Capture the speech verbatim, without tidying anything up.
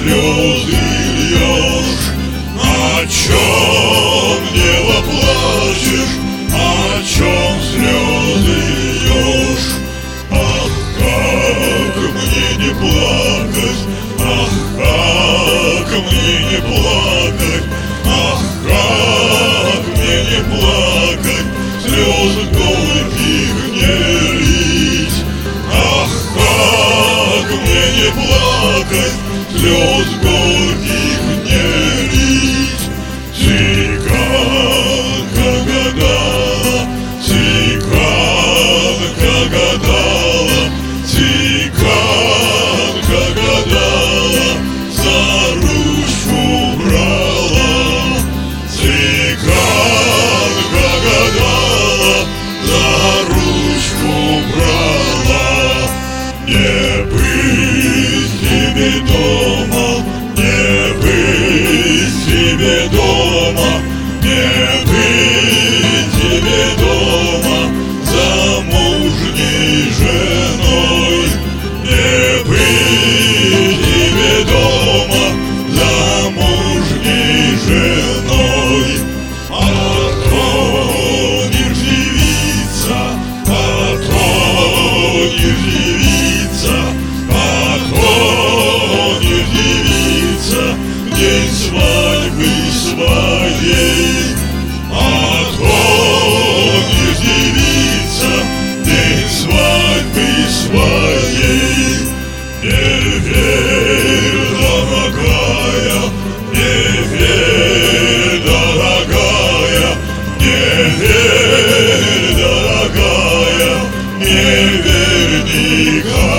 слезы льешь? О чем небо плачешь? О чем слезы льешь? Ах, как мне не плакать, ах, как мне не плакать, ах, как мне не плакать, слез горьких не лить. Ах, как мне не плакать, слез горьких не лить. Цыганка гадала, цыганка гадала, цыганка гадала, за ручку брала. Цыганка гадала, за ручку брала. Не быть тебе дома, не быть тебе дома, не быть тебе дома замужней женой. Не быть тебе дома замужней женой. А то не девица, а то не девица, а то не девица в день свадьбы своей. А то не девица в день свадьбы своей. Не верь, дорогая, не верь, дорогая, не верь, дорогая, не верь никому.